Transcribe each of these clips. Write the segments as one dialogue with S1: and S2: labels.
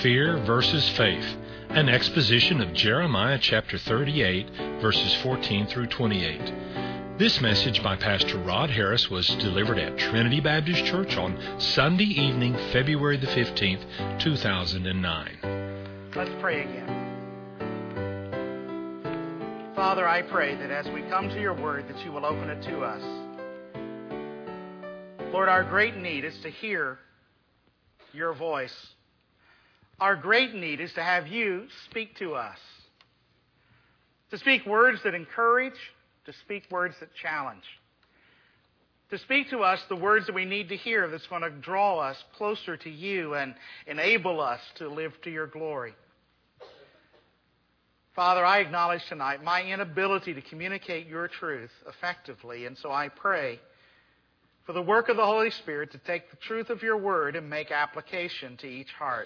S1: Fear versus Faith, an exposition of Jeremiah chapter 38, verses 14 through 28. This message by Pastor Rod Harris was delivered at Trinity Baptist Church on Sunday evening, February the 15th, 2009.
S2: Let's pray again. Father, I pray that as we come to your word, that you will open it to us. Lord, our great need is to hear your voice. Our great need is to have you speak to us. To speak words that encourage, to speak words that challenge. To speak to us the words that we need to hear that's going to draw us closer to you and enable us to live to your glory. Father, I acknowledge tonight my inability to communicate your truth effectively, and so I pray for the work of the Holy Spirit to take the truth of your word and make application to each heart.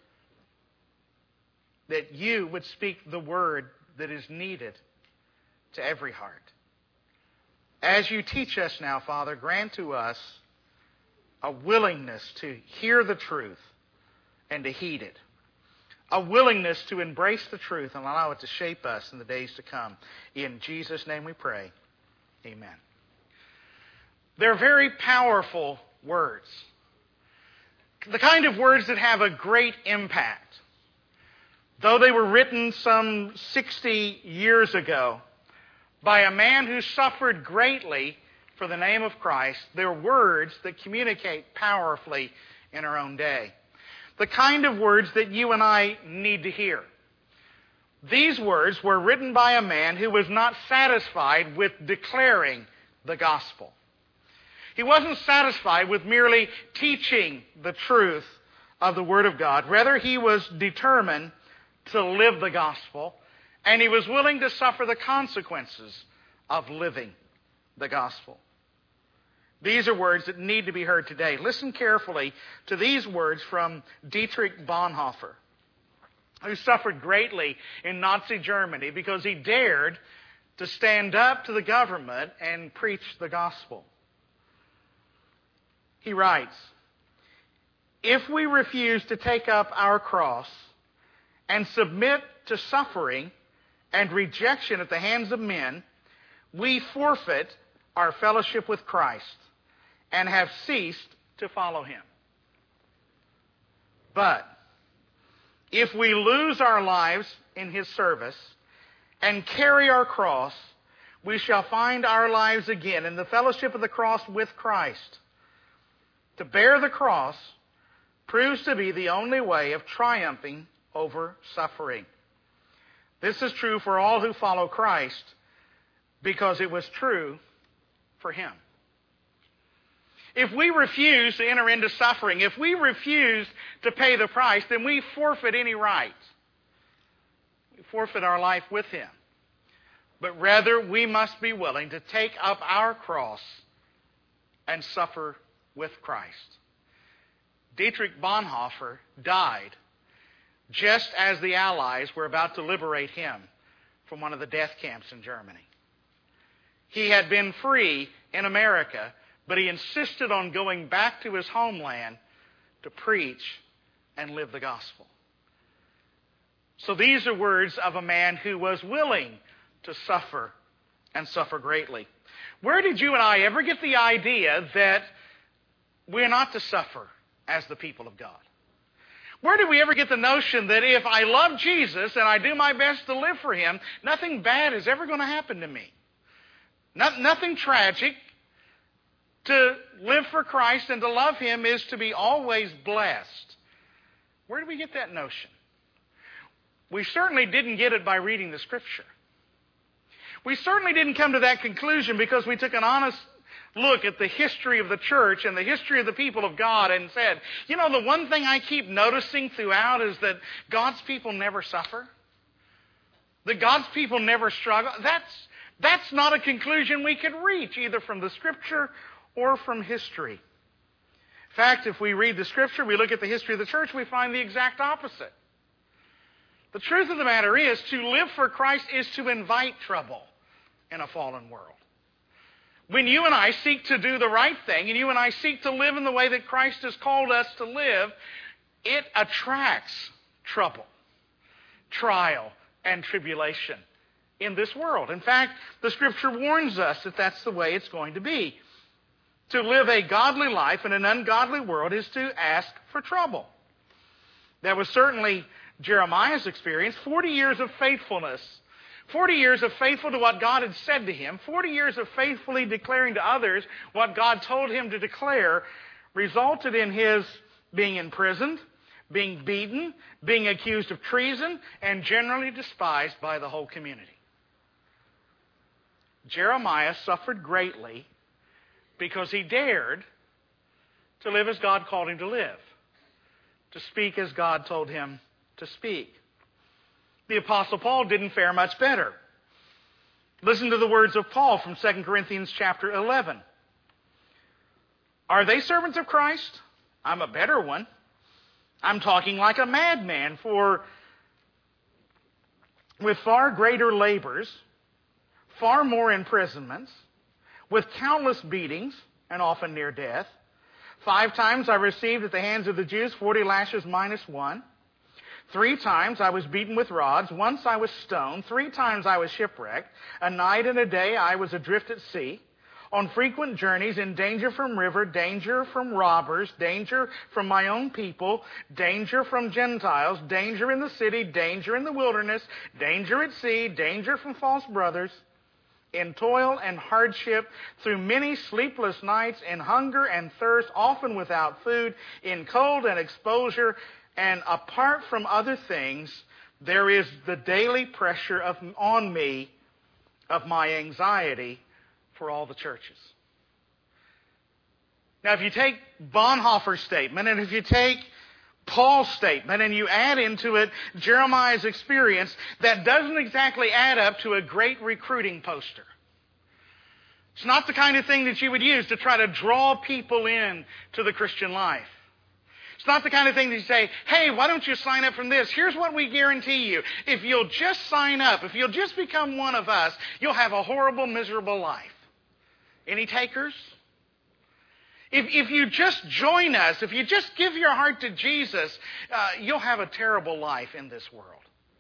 S2: That you would speak the word that is needed to every heart. As you teach us now, Father, grant to us a willingness to hear the truth and to heed it. A willingness to embrace the truth and allow it to shape us in the days to come. In Jesus' name we pray. Amen. They're very powerful words. The kind of words that have a great impact. Though they were written some 60 years ago by a man who suffered greatly for the name of Christ, they're words that communicate powerfully in our own day. The kind of words that you and I need to hear. These words were written by a man who was not satisfied with declaring the gospel. He wasn't satisfied with merely teaching the truth of the Word of God. Rather, he was determined to live the gospel, and he was willing to suffer the consequences of living the gospel. These are words that need to be heard today. Listen carefully to these words from Dietrich Bonhoeffer, who suffered greatly in Nazi Germany because he dared to stand up to the government and preach the gospel. He writes, "If we refuse to take up our cross and submit to suffering and rejection at the hands of men, we forfeit our fellowship with Christ and have ceased to follow Him. But if we lose our lives in His service and carry our cross, we shall find our lives again in the fellowship of the cross with Christ. To bear the cross proves to be the only way of triumphing over suffering. This is true for all who follow Christ because it was true for Him." If we refuse to enter into suffering, if we refuse to pay the price, then we forfeit any right. We forfeit our life with Him. But rather, we must be willing to take up our cross and suffer with Christ. Dietrich Bonhoeffer died just as the Allies were about to liberate him from one of the death camps in Germany. He had been free in America, but he insisted on going back to his homeland to preach and live the gospel. So these are words of a man who was willing to suffer and suffer greatly. Where did you and I ever get the idea that we're not to suffer as the people of God? Where did we ever get the notion that if I love Jesus and I do my best to live for Him, nothing bad is ever going to happen to me? Nothing tragic. To live for Christ and to love Him is to be always blessed. Where did we get that notion? We certainly didn't get it by reading the Scripture. We certainly didn't come to that conclusion because we took an honest look at the history of the church and the history of the people of God and said, you know, the one thing I keep noticing throughout is that God's people never suffer. That God's people never struggle. That's not a conclusion we could reach either from the Scripture or from history. In fact, if we read the Scripture, we look at the history of the church, we find the exact opposite. The truth of the matter is, to live for Christ is to invite trouble in a fallen world. When you and I seek to do the right thing, and you and I seek to live in the way that Christ has called us to live, it attracts trouble, trial, and tribulation in this world. In fact, the Scripture warns us that that's the way it's going to be. To live a godly life in an ungodly world is to ask for trouble. That was certainly Jeremiah's experience. 40 years of faithfulness. 40 years of faithful to what God had said to him. 40 years of faithfully declaring to others what God told him to declare resulted in his being imprisoned, being beaten, being accused of treason, and generally despised by the whole community. Jeremiah suffered greatly because he dared to live as God called him to live, to speak as God told him to speak. The Apostle Paul didn't fare much better. Listen to the words of Paul from 2 Corinthians chapter 11. Are they servants of Christ? I'm a better one. I'm talking like a madman, for with far greater labors, far more imprisonments, with countless beatings, and often near death. 5 times I received at the hands of the Jews 40 lashes minus 1. 3 times I was beaten with rods. Once I was stoned. 3 times I was shipwrecked. A night and a day I was adrift at sea. On frequent journeys, in danger from river, danger from robbers, danger from my own people, danger from Gentiles, danger in the city, danger in the wilderness, danger at sea, danger from false brothers, in toil and hardship, through many sleepless nights, in hunger and thirst, often without food, in cold and exposure, and apart from other things, there is the daily pressure on me of my anxiety for all the churches. Now, if you take Bonhoeffer's statement, and if you take Paul's statement, and you add into it Jeremiah's experience, that doesn't exactly add up to a great recruiting poster. It's not the kind of thing that you would use to try to draw people in to the Christian life. It's not the kind of thing that you say, hey, why don't you sign up from this? Here's what we guarantee you. If you'll just sign up, if you'll just become one of us, you'll have a horrible, miserable life. Any takers? If you just join us, if you just give your heart to Jesus, you'll have a terrible life in this world.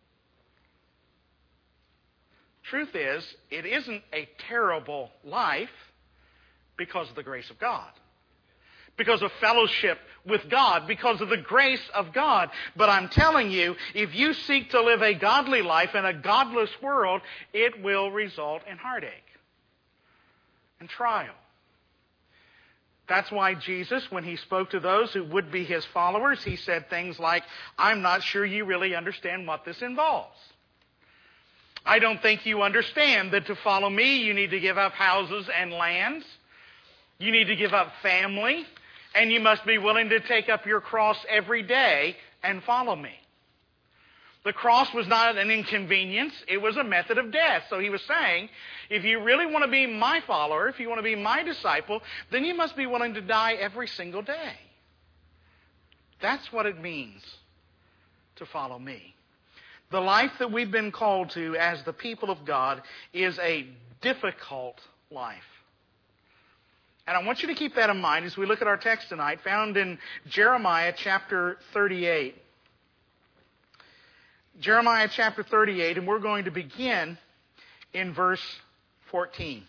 S2: Truth is, it isn't a terrible life because of the grace of God, because of fellowship with God, because of the grace of God. But I'm telling you, if you seek to live a godly life in a godless world, it will result in heartache and trial. That's why Jesus, when he spoke to those who would be his followers, he said things like, I'm not sure you really understand what this involves. I don't think you understand that to follow me, you need to give up houses and lands. You need to give up family. And you must be willing to take up your cross every day and follow me. The cross was not an inconvenience. It was a method of death. So he was saying, if you really want to be my follower, if you want to be my disciple, then you must be willing to die every single day. That's what it means to follow me. The life that we've been called to as the people of God is a difficult life. And I want you to keep that in mind as we look at our text tonight, found in Jeremiah chapter 38. Jeremiah chapter 38, and we're going to begin in verse 14.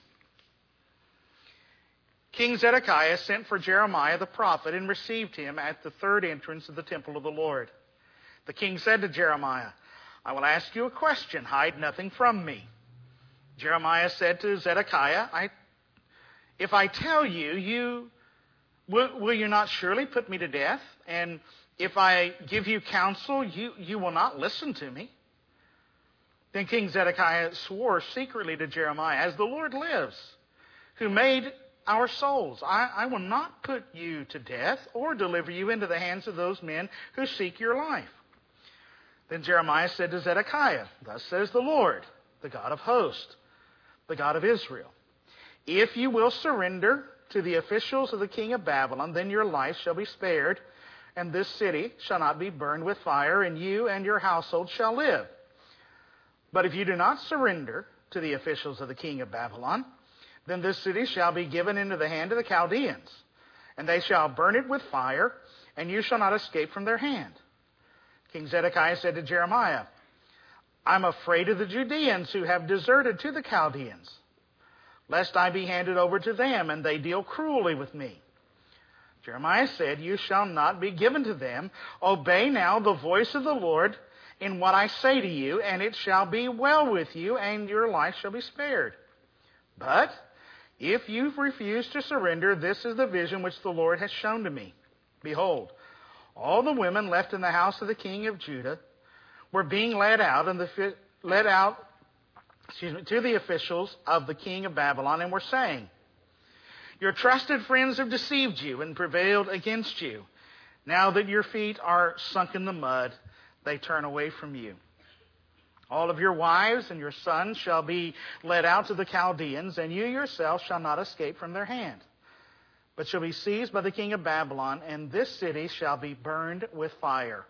S2: King Zedekiah sent for Jeremiah the prophet and received him at the third entrance of the temple of the Lord. The king said to Jeremiah, I will ask you a question. Hide nothing from me. Jeremiah said to Zedekiah, if I tell you, will you not surely put me to death? And if I give you counsel, you will not listen to me. Then King Zedekiah swore secretly to Jeremiah, as the Lord lives, who made our souls, I will not put you to death or deliver you into the hands of those men who seek your life. Then Jeremiah said to Zedekiah, thus says the Lord, the God of hosts, the God of Israel, if you will surrender to the officials of the king of Babylon, then your life shall be spared, and this city shall not be burned with fire, and you and your household shall live. But if you do not surrender to the officials of the king of Babylon, then this city shall be given into the hand of the Chaldeans, and they shall burn it with fire, and you shall not escape from their hand. King Zedekiah said to Jeremiah, I'm afraid of the Judeans who have deserted to the Chaldeans, lest I be handed over to them, and they deal cruelly with me. Jeremiah said, You shall not be given to them. Obey now the voice of the Lord in what I say to you, and it shall be well with you, and your life shall be spared. But if you refuse to surrender, this is the vision which the Lord has shown to me. Behold, all the women left in the house of the king of Judah were being led out to the officials of the king of Babylon, and were saying, Your trusted friends have deceived you and prevailed against you. Now that your feet are sunk in the mud, they turn away from you. All of your wives and your sons shall be led out to the Chaldeans, and you yourself shall not escape from their hand, but shall be seized by the king of Babylon, and this city shall be burned with fire.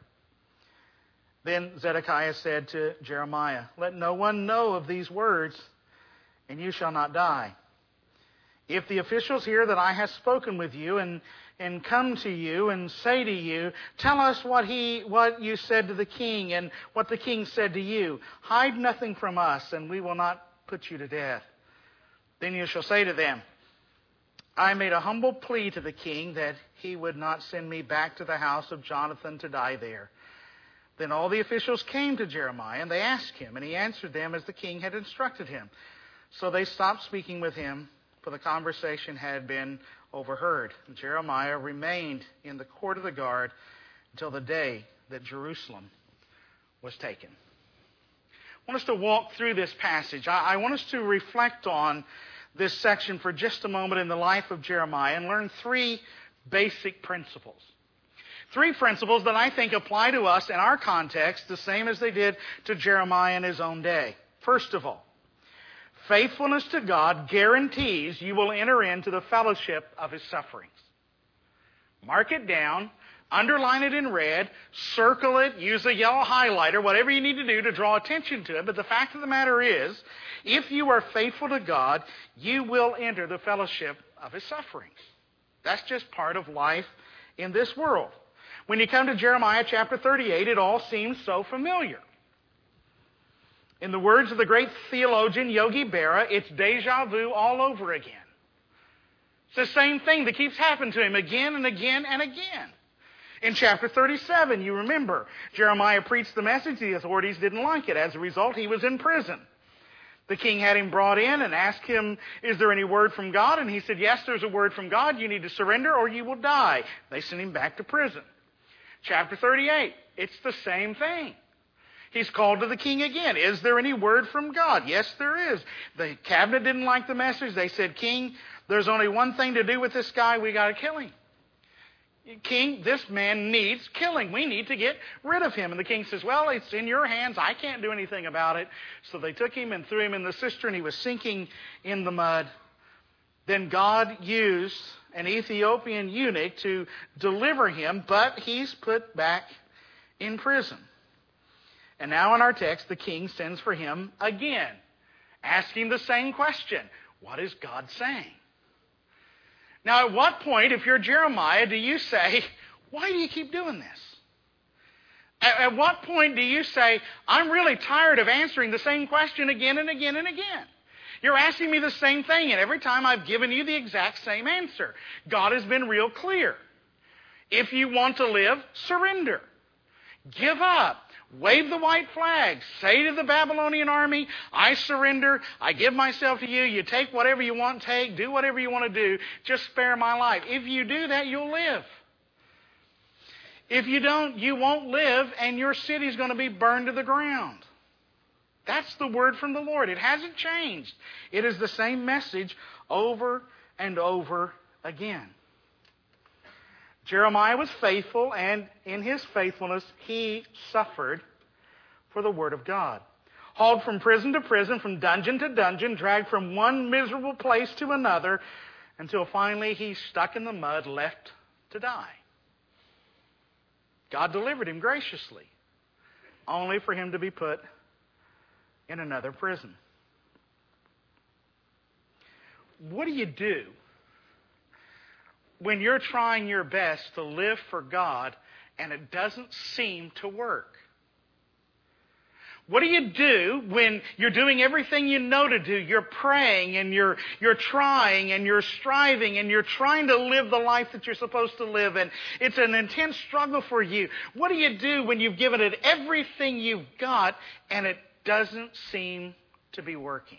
S2: Then Zedekiah said to Jeremiah, Let no one know of these words, and you shall not die. If the officials hear that I have spoken with you and come to you and say to you, Tell us what you said to the king and what the king said to you. Hide nothing from us, and we will not put you to death. Then you shall say to them, I made a humble plea to the king that he would not send me back to the house of Jonathan to die there. Then all the officials came to Jeremiah, and they asked him, and he answered them as the king had instructed him. So they stopped speaking with him, for the conversation had been overheard. And Jeremiah remained in the court of the guard until the day that Jerusalem was taken. I want us to walk through this passage. I want us to reflect on this section for just a moment in the life of Jeremiah and learn three basic principles. Three principles that I think apply to us in our context the same as they did to Jeremiah in his own day. First of all, faithfulness to God guarantees you will enter into the fellowship of His sufferings. Mark it down, underline it in red, circle it, use a yellow highlighter, whatever you need to do to draw attention to it. But the fact of the matter is, if you are faithful to God, you will enter the fellowship of His sufferings. That's just part of life in this world. When you come to Jeremiah chapter 38, it all seems so familiar. In the words of the great theologian Yogi Berra, it's deja vu all over again. It's the same thing that keeps happening to him again and again and again. In chapter 37, you remember, Jeremiah preached the message. The authorities didn't like it. As a result, he was in prison. The king had him brought in and asked him, Is there any word from God? And he said, Yes, there's a word from God. You need to surrender or you will die. They sent him back to prison. Chapter 38, it's the same thing. He's called to the king again. Is there any word from God? Yes, there is. The cabinet didn't like the message. They said, King, there's only one thing to do with this guy. We got to kill him. King, this man needs killing. We need to get rid of him. And the king says, Well, it's in your hands. I can't do anything about it. So they took him and threw him in the cistern. He was sinking in the mud. Then God used an Ethiopian eunuch to deliver him, but he's put back in prison. And now in our text, the king sends for him again, asking the same question. What is God saying? Now, at what point, if you're Jeremiah, do you say, why do you keep doing this? At what point do you say, I'm really tired of answering the same question again and again and again? You're asking me the same thing, and every time I've given you the exact same answer. God has been real clear. If you want to live, surrender. Give up. Wave the white flag. Say to the Babylonian army, I surrender. I give myself to you. You take whatever you want to take. Do whatever you want to do. Just spare my life. If you do that, you'll live. If you don't, you won't live, and your city's going to be burned to the ground. That's the word from the Lord. It hasn't changed. It is the same message over and over again. Jeremiah was faithful, and in his faithfulness, he suffered for the word of God. Hauled from prison to prison, from dungeon to dungeon, dragged from one miserable place to another, until finally he's stuck in the mud, left to die. God delivered him graciously, only for him to be put in another prison. What do you do when you're trying your best to live for God and it doesn't seem to work? What do you do when you're doing everything you know to do? You're praying and you're trying and you're striving and you're trying to live the life that you're supposed to live, and it's an intense struggle for you. What do you do when you've given it everything you've got and it doesn't seem to be working?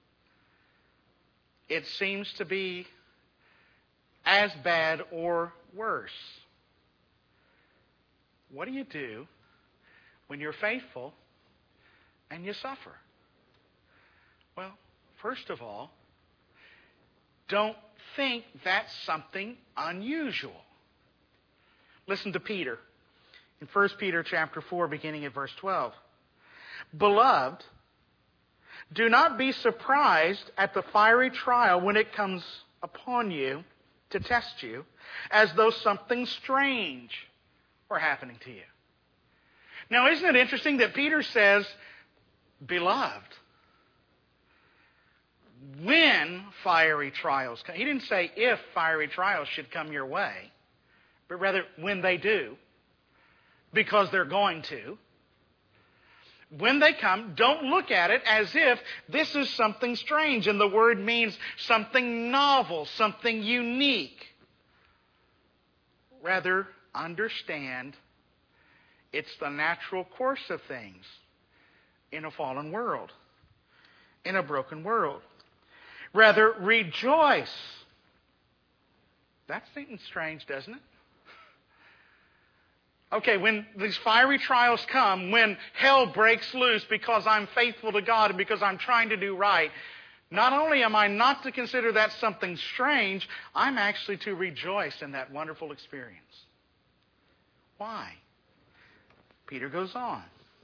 S2: It seems to be as bad or worse. What do you do when you're faithful and you suffer? Well, first of all, don't think that's something unusual. Listen to Peter in 1 Peter chapter 4, beginning at verse 12. Beloved, do not be surprised at the fiery trial when it comes upon you to test you, as though something strange were happening to you. Now, isn't it interesting that Peter says, beloved, when fiery trials come? He didn't say if fiery trials should come your way, but rather when they do, because they're going to. When they come, don't look at it as if this is something strange. And the word means something novel, something unique. Rather, understand it's the natural course of things in a fallen world, in a broken world. Rather, rejoice. That seems strange, doesn't it? Okay, when these fiery trials come, when hell breaks loose because I'm faithful to God and because I'm trying to do right, not only am I not to consider that something strange, I'm actually to rejoice in that wonderful experience. Why? Peter goes on.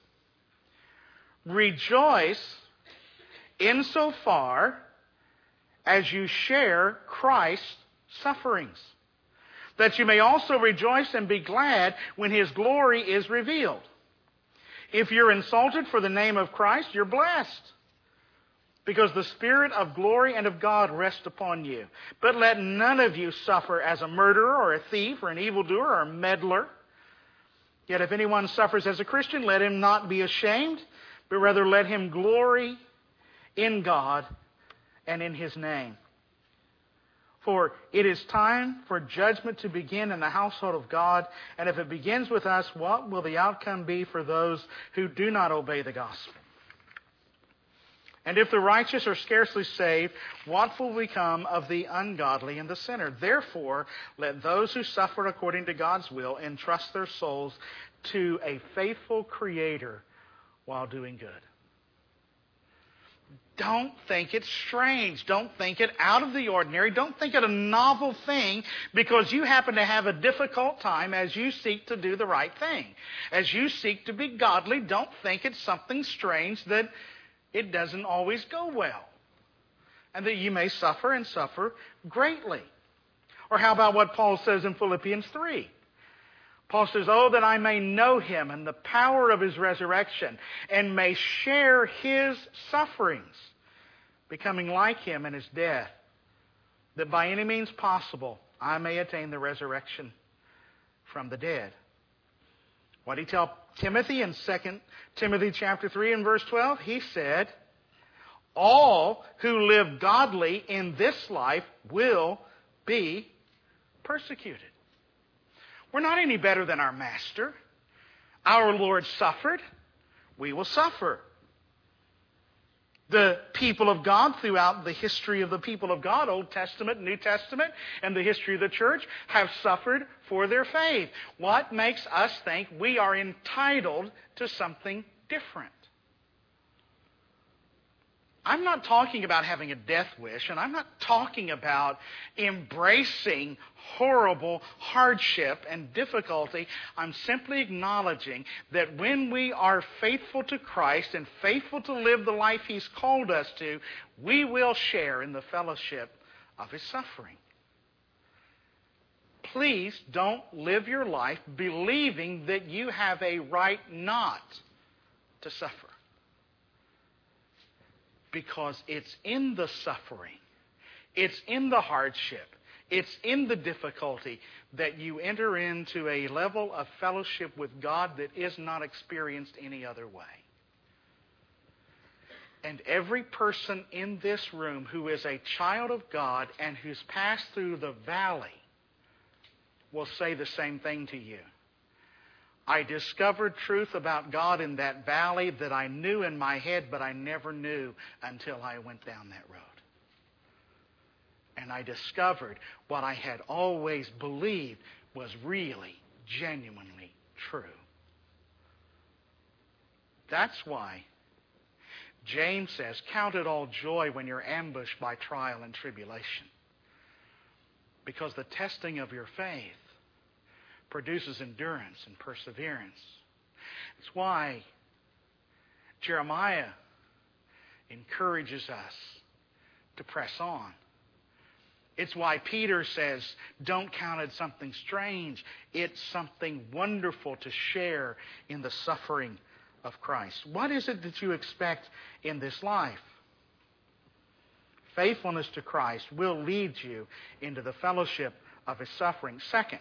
S2: Rejoice insofar as you share Christ's sufferings, that you may also rejoice and be glad when His glory is revealed. If you're insulted for the name of Christ, you're blessed, because the Spirit of glory and of God rests upon you. But let none of you suffer as a murderer or a thief or an evildoer or a meddler. Yet if anyone suffers as a Christian, let him not be ashamed, but rather let him glory in God and in His name. For it is time for judgment to begin in the household of God. And if it begins with us, what will the outcome be for those who do not obey the gospel? And if the righteous are scarcely saved, what will become of the ungodly and the sinner? Therefore, let those who suffer according to God's will entrust their souls to a faithful Creator while doing good. Don't think it's strange. Don't think it out of the ordinary. Don't think it a novel thing because you happen to have a difficult time as you seek to do the right thing. As you seek to be godly, don't think it's something strange that it doesn't always go well, and that you may suffer and suffer greatly. Or how about what Paul says in Philippians 3? Paul says, oh, that I may know Him and the power of His resurrection, and may share His sufferings, becoming like Him in His death, that by any means possible I may attain the resurrection from the dead. What did He tell Timothy in 2 Timothy chapter 3 and verse 12? He said, all who live godly in this life will be persecuted. We're not any better than our Master. Our Lord suffered. We will suffer. The people of God throughout the history of the people of God, Old Testament, New Testament, and the history of the church, have suffered for their faith. What makes us think we are entitled to something different? I'm not talking about having a death wish, and I'm not talking about embracing horrible hardship and difficulty. I'm simply acknowledging that when we are faithful to Christ and faithful to live the life He's called us to, we will share in the fellowship of His suffering. Please don't live your life believing that you have a right not to suffer. Because it's in the suffering, it's in the hardship, It's in the difficulty that you enter into a level of fellowship with God that is not experienced any other way. And every person in this room who is a child of God and who's passed through the valley will say the same thing to you. I discovered truth about God in that valley that I knew in my head, but I never knew until I went down that road. And I discovered what I had always believed was really, genuinely true. That's why James says, count it all joy when you're ambushed by trial and tribulation. Because the testing of your faith produces endurance and perseverance. It's why Jeremiah encourages us to press on. It's why Peter says, don't count it something strange. It's something wonderful to share in the suffering of Christ. What is it that you expect in this life? Faithfulness to Christ will lead you into the fellowship of His suffering. Second,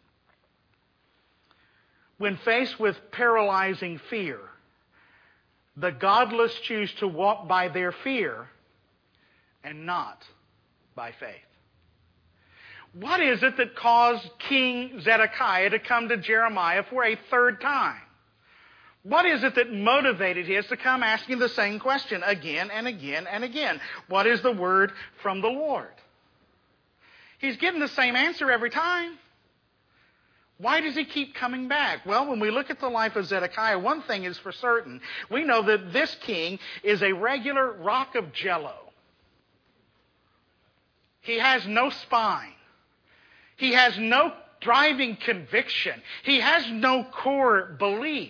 S2: when faced with paralyzing fear, the godless choose to walk by their fear and not by faith. What is it that caused King Zedekiah to come to Jeremiah for a third time? What is it that motivated him to come asking the same question again and again and again? What is the word from the Lord? He's getting the same answer every time. Why does he keep coming back? Well, when we look at the life of Zedekiah, one thing is for certain. We know that this king is a regular rock of jello. He has no spine. He has no driving conviction. He has no core belief.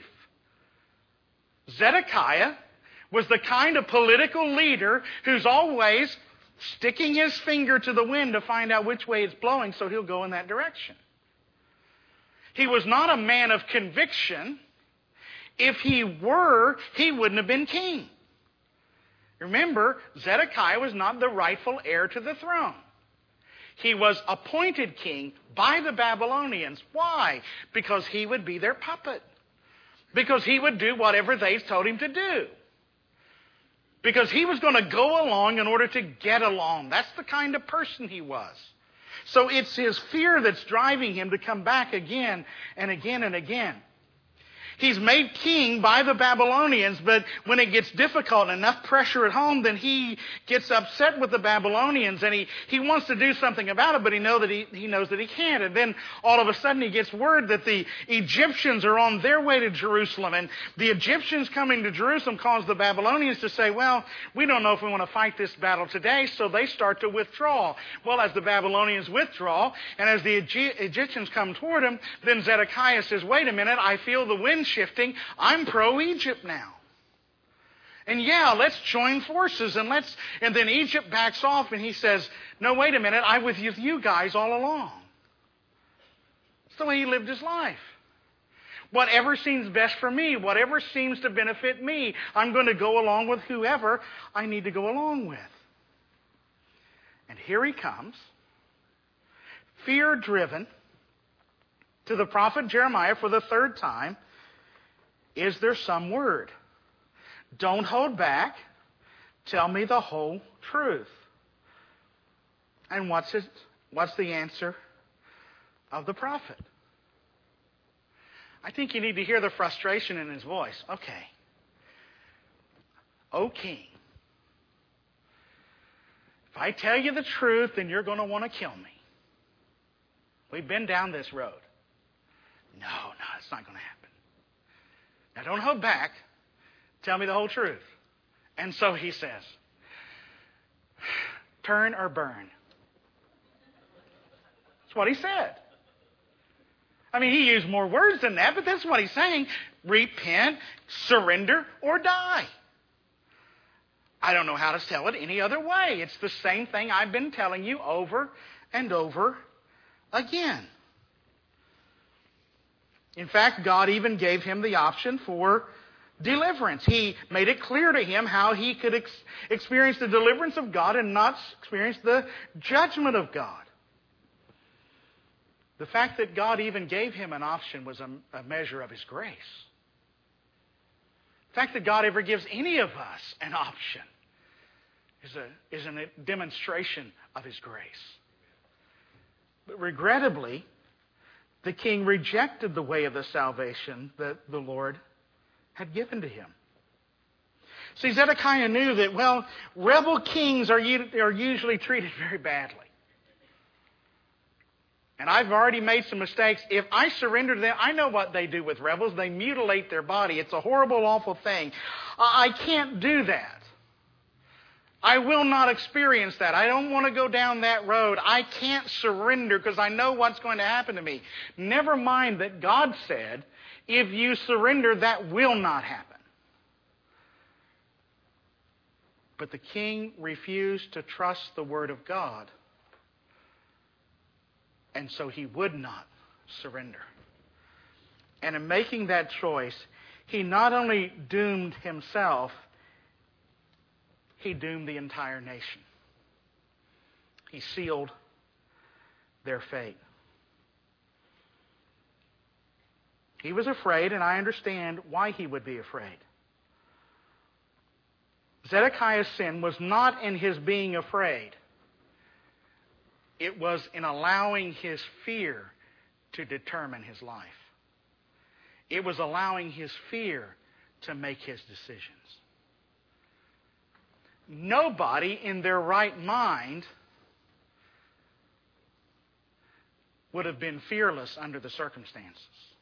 S2: Zedekiah was the kind of political leader who's always sticking his finger to the wind to find out which way it's blowing so he'll go in that direction. He was not a man of conviction. If he were, he wouldn't have been king. Remember, Zedekiah was not the rightful heir to the throne. He was appointed king by the Babylonians. Why? Because he would be their puppet. Because he would do whatever they told him to do. Because he was going to go along in order to get along. That's the kind of person he was. So it's his fear that's driving him to come back again and again and again. He's made king by the Babylonians, but when it gets difficult and enough pressure at home, then he gets upset with the Babylonians and he wants to do something about it, but he knows that he can't. And then all of a sudden he gets word that the Egyptians are on their way to Jerusalem, and the Egyptians coming to Jerusalem cause the Babylonians to say, well, we don't know if we want to fight this battle today, so they start to withdraw. Well, as the Babylonians withdraw, and as the Egyptians come toward him, then Zedekiah says, wait a minute, I feel the wind shifting. I'm pro-Egypt now. And yeah, let's join forces and then Egypt backs off and he says, no, wait a minute, I was with you guys all along. It's the way he lived his life. Whatever seems best for me, whatever seems to benefit me, I'm going to go along with whoever I need to go along with. And here he comes, fear-driven, to the prophet Jeremiah for the third time. Is there some word? Don't hold back. Tell me the whole truth. And what's the answer of the prophet? I think you need to hear the frustration in his voice. Okay. O king, if I tell you the truth, then you're going to want to kill me. We've been down this road. No, it's not going to happen. Now, don't hold back. Tell me the whole truth. And so he says, turn or burn. That's what he said. I mean, he used more words than that, but that's what he's saying. Repent, surrender, or die. I don't know how to tell it any other way. It's the same thing I've been telling you over and over again. In fact, God even gave him the option for deliverance. He made it clear to him how he could experience the deliverance of God and not experience the judgment of God. The fact that God even gave him an option was a measure of His grace. The fact that God ever gives any of us an option is a demonstration of His grace. But regrettably, the king rejected the way of the salvation that the Lord had given to him. See, Zedekiah knew that, rebel kings are usually treated very badly. And I've already made some mistakes. If I surrender to them, I know what they do with rebels. They mutilate their body. It's a horrible, awful thing. I can't do that. I will not experience that. I don't want to go down that road. I can't surrender because I know what's going to happen to me. Never mind that God said, if you surrender, that will not happen. But the king refused to trust the Word of God. And so he would not surrender. And in making that choice, he not only doomed himself, he doomed the entire nation. He sealed their fate. He was afraid, and I understand why he would be afraid. Zedekiah's sin was not in his being afraid. It was in allowing his fear to determine his life. It was allowing his fear to make his decisions. Nobody in their right mind would have been fearless under the circumstances.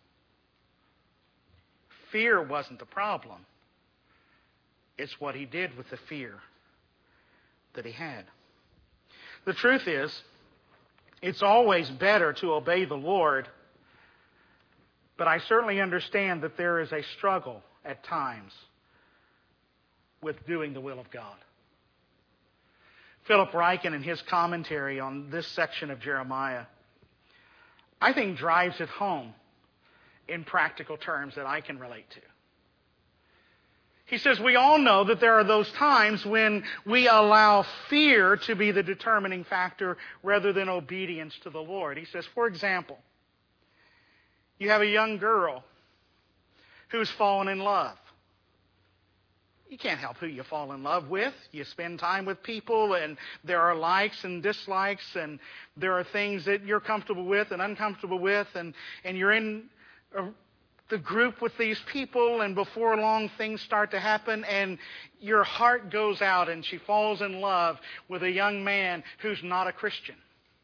S2: Fear wasn't the problem. It's what he did with the fear that he had. The truth is, it's always better to obey the Lord, but I certainly understand that there is a struggle at times with doing the will of God. Philip Ryken, in his commentary on this section of Jeremiah, I think drives it home in practical terms that I can relate to. He says, we all know that there are those times when we allow fear to be the determining factor rather than obedience to the Lord. He says, for example, you have a young girl who's fallen in love. You can't help who you fall in love with. You spend time with people, and there are likes and dislikes, and there are things that you're comfortable with and uncomfortable with, and you're in the group with these people, and before long things start to happen, and your heart goes out, and she falls in love with a young man who's not a Christian.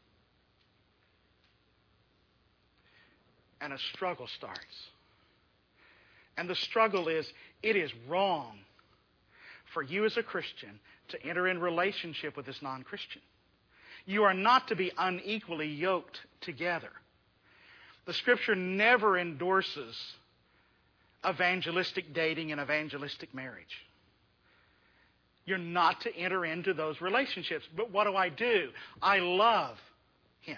S2: And a struggle starts. And the struggle is, it is wrong for you as a Christian to enter in relationship with this non-Christian. You are not to be unequally yoked together. The Scripture never endorses evangelistic dating and evangelistic marriage. You're not to enter into those relationships. But what do? I love him.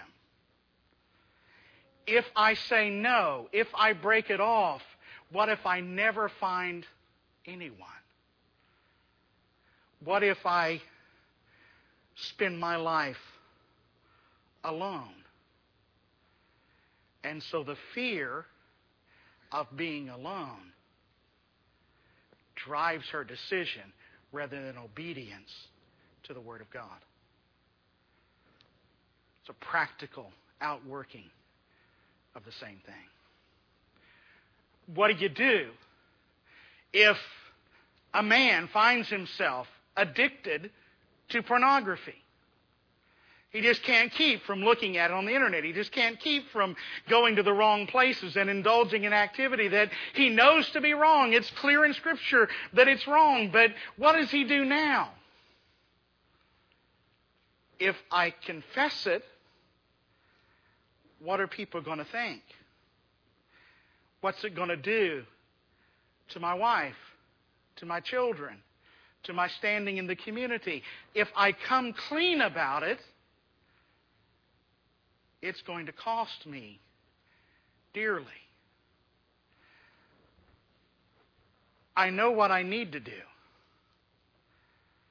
S2: If I say no, if I break it off, what if I never find anyone? What if I spend my life alone? And so the fear of being alone drives her decision rather than obedience to the Word of God. It's a practical outworking of the same thing. What do you do if a man finds himself addicted to pornography? He just can't keep from looking at it on the internet. He just can't keep from going to the wrong places and indulging in activity that he knows to be wrong. It's clear in Scripture that it's wrong. But what does he do now? If I confess it, what are people going to think? What's it going to do to my wife, to my children, to my standing in the community? If I come clean about it, it's going to cost me dearly. I know what I need to do,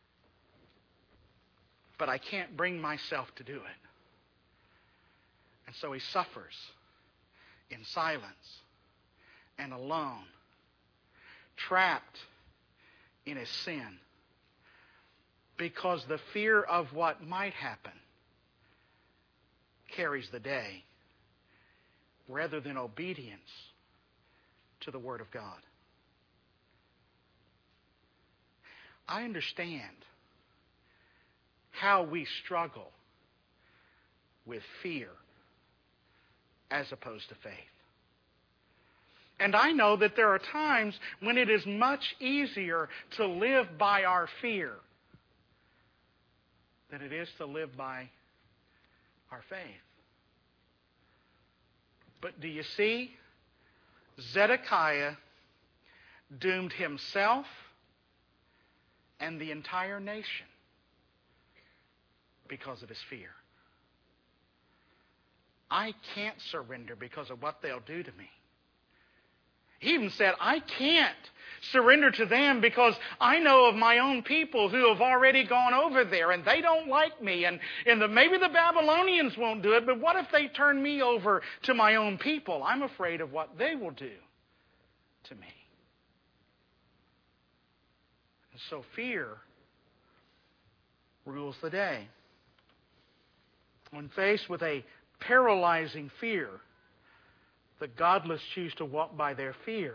S2: but I can't bring myself to do it. And so he suffers in silence and alone, trapped in his sin, because the fear of what might happen carries the day rather than obedience to the Word of God. I understand how we struggle with fear as opposed to faith. And I know that there are times when it is much easier to live by our fear than it is to live by our faith. But do you see? Zedekiah doomed himself and the entire nation because of his fear. I can't surrender because of what they'll do to me. He even said, I can't surrender to them because I know of my own people who have already gone over there and they don't like me. And maybe the Babylonians won't do it, but what if they turn me over to my own people? I'm afraid of what they will do to me. And so fear rules the day. When faced with a paralyzing fear, the godless choose to walk by their fear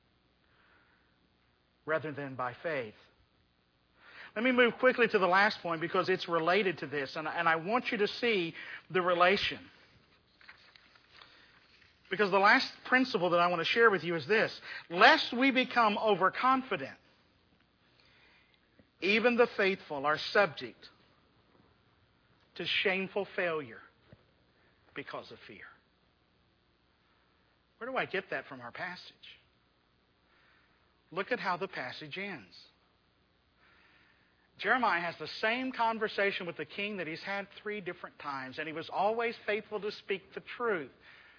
S2: rather than by faith. Let me move quickly to the last point because it's related to this, and I want you to see the relation. Because the last principle that I want to share with you is this: lest we become overconfident, even the faithful are subject to shameful failure because of fear. Where do I get that from our passage? Look at how the passage ends. Jeremiah has the same conversation with the king that he's had 3 different times, and he was always faithful to speak the truth.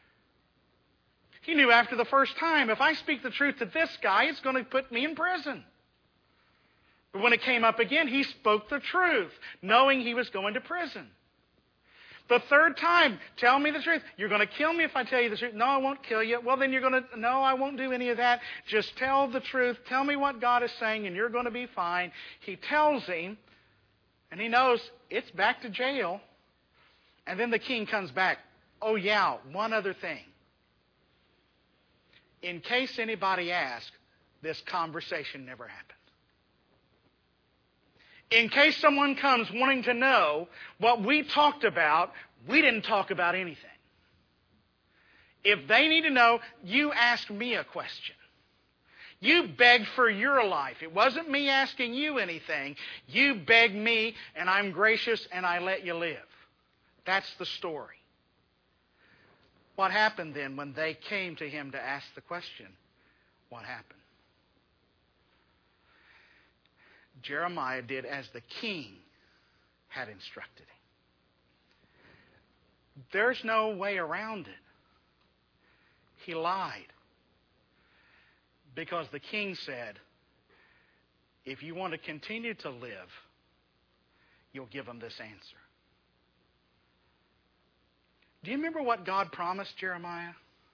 S2: He knew after the first time, if I speak the truth to this guy, it's going to put me in prison. But when it came up again, he spoke the truth, knowing he was going to prison. The third time, tell me the truth. You're going to kill me if I tell you the truth. No, I won't kill you. Well, then you're going to, no, I won't do any of that. Just tell the truth. Tell me what God is saying and you're going to be fine. He tells him, and he knows it's back to jail. And then the king comes back. Oh yeah, one other thing. In case anybody asks, this conversation never happened. In case someone comes wanting to know what we talked about, we didn't talk about anything. If they need to know, you asked me a question. You begged for your life. It wasn't me asking you anything. You begged me, and I'm gracious, and I let you live. That's the story. What happened then when they came to him to ask the question? What happened? Jeremiah did as the king had instructed him. There's no way around it. He lied. Because the king said, if you want to continue to live, you'll give them this answer. Do you remember what God promised Jeremiah?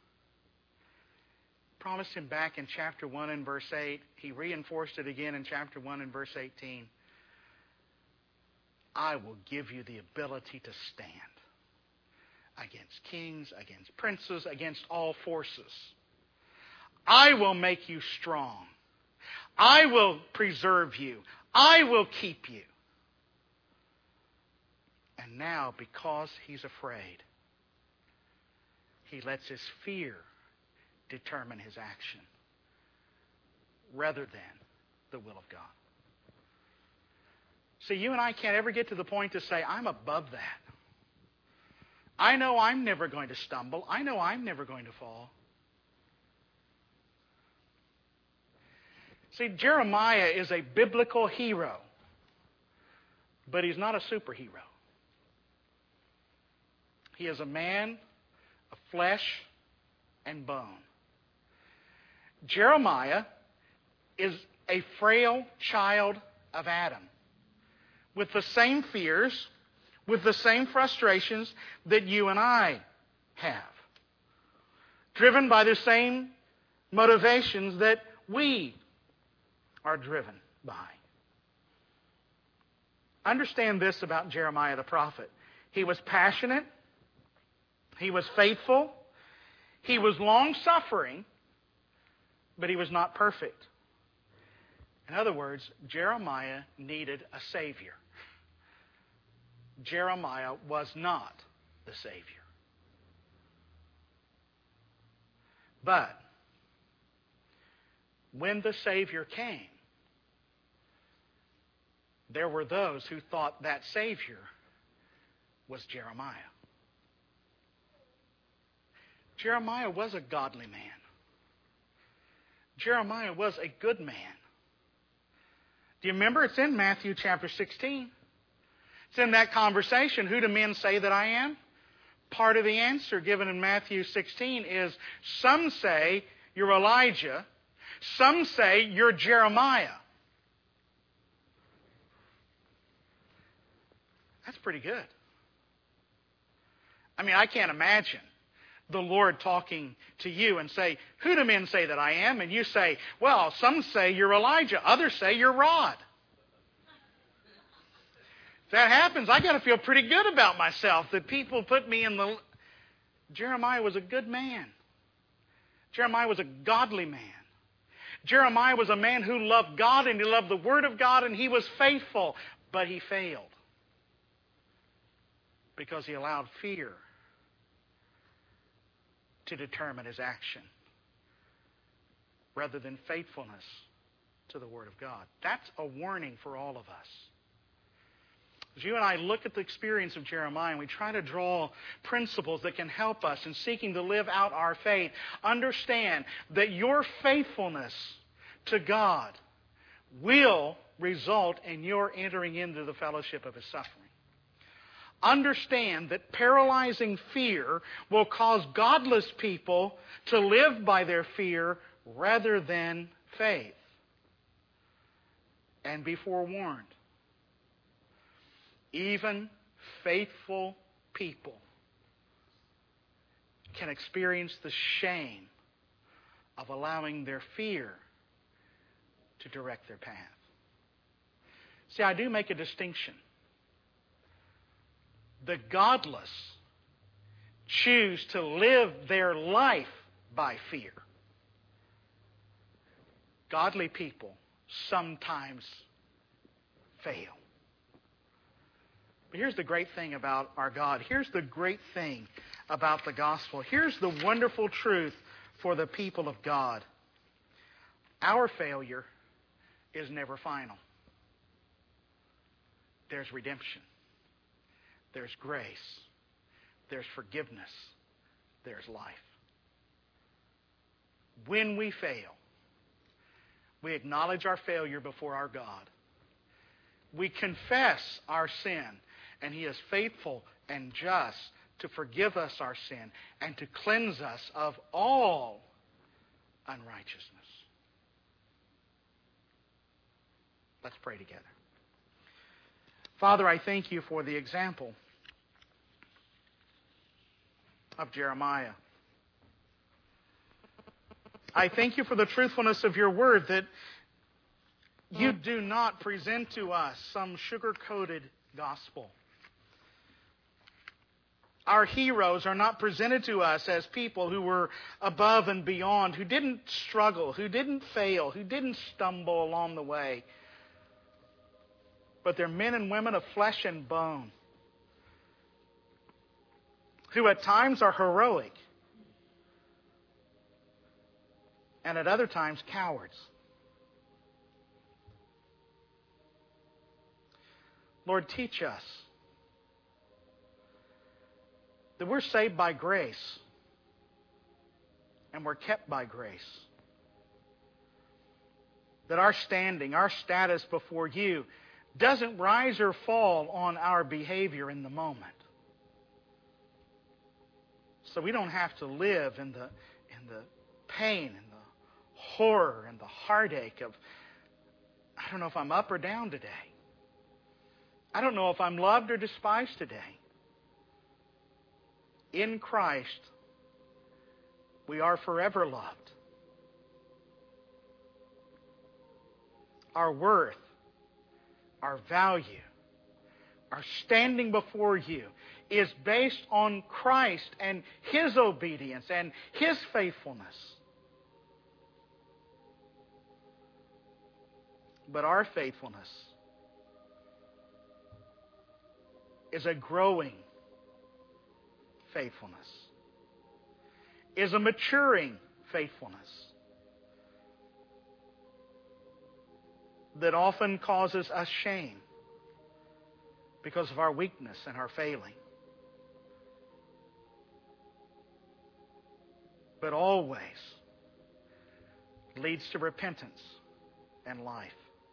S2: Promised him back in chapter 1 and verse 8. He reinforced it again in chapter 1 and verse 18. I will give you the ability to stand against kings, against princes, against all forces. I will make you strong. I will preserve you. I will keep you. And now, because he's afraid, he lets his fear determine his action rather than the will of God. See, you and I can't ever get to the point to say, I'm above that. I know I'm never going to stumble. I know I'm never going to fall. See, Jeremiah is a biblical hero, but he's not a superhero. He is a man of flesh and bone. Jeremiah is a frail child of Adam with the same fears, with the same frustrations that you and I have. Driven by the same motivations that we are driven by. Understand this about Jeremiah the prophet. He was passionate. He was faithful. He was long-suffering, but he was not perfect. In other words, Jeremiah needed a Savior. Jeremiah was not the Savior. But when the Savior came, there were those who thought that Savior was Jeremiah. Jeremiah was a godly man. Jeremiah was a good man. Do you remember? It's in Matthew chapter 16. It's in that conversation. Who do men say that I am? Part of the answer given in Matthew 16 is, some say you're Elijah. Some say you're Jeremiah. That's pretty good. I mean, I can't imagine the Lord talking to you and say, who do men say that I am? And you say, well, some say you're Elijah. Others say you're Rod. If that happens, I got to feel pretty good about myself that people put me in the... Jeremiah was a good man. Jeremiah was a godly man. Jeremiah was a man who loved God and he loved the Word of God and he was faithful. But he failed because he allowed fear to determine his action rather than faithfulness to the Word of God. That's a warning for all of us. As you and I look at the experience of Jeremiah and we try to draw principles that can help us in seeking to live out our faith, understand that your faithfulness to God will result in your entering into the fellowship of His suffering. Understand that paralyzing fear will cause godless people to live by their fear rather than faith. And be forewarned. Even faithful people can experience the shame of allowing their fear to direct their path. See, I do make a distinction. The godless choose to live their life by fear. Godly people sometimes fail. But here's the great thing about our God. Here's the great thing about the gospel. Here's the wonderful truth for the people of God. Our failure is never final. There's redemption. There's grace. There's forgiveness. There's life. When we fail, we acknowledge our failure before our God. We confess our sin, and He is faithful and just to forgive us our sin and to cleanse us of all unrighteousness. Let's pray together. Father, I thank You for the example of Jeremiah. I thank You for the truthfulness of Your word, that You do not present to us some sugar-coated gospel. Our heroes are not presented to us as people who were above and beyond, who didn't struggle, who didn't fail, who didn't stumble along the way. But they're men and women of flesh and bone, who at times are heroic, and at other times cowards. Lord, teach us that we're saved by grace and we're kept by grace. That our standing, our status before You doesn't rise or fall on our behavior in the moment. So we don't have to live in the pain and the horror and the heartache of, I don't know if I'm up or down today. I don't know if I'm loved or despised today. in Christ, we are forever loved. Our worth, our value, our standing before you is based on Christ and His obedience and His faithfulness. But our faithfulness is a growing faithfulness, is a maturing faithfulness that often causes us shame because of our weakness and our failing. But always leads to repentance and life.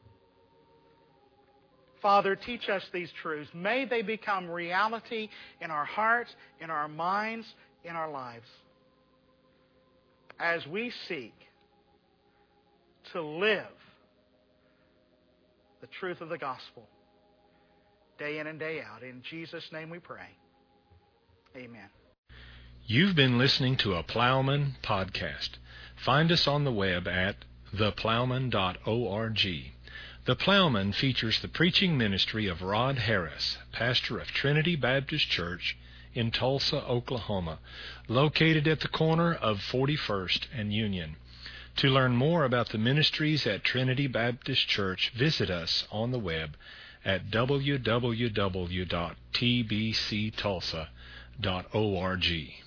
S2: Father, teach us these truths. May they become reality in our hearts, in our minds, in our lives, as we seek to live the truth of the gospel day in and day out. In Jesus' name we pray. Amen.
S1: You've been listening to a Plowman podcast. Find us on the web at theplowman.org. The Plowman features the preaching ministry of Rod Harris, pastor of Trinity Baptist Church in Tulsa, Oklahoma, located at the corner of 41st and Union. To learn more about the ministries at Trinity Baptist Church, visit us on the web at www.tbctulsa.org.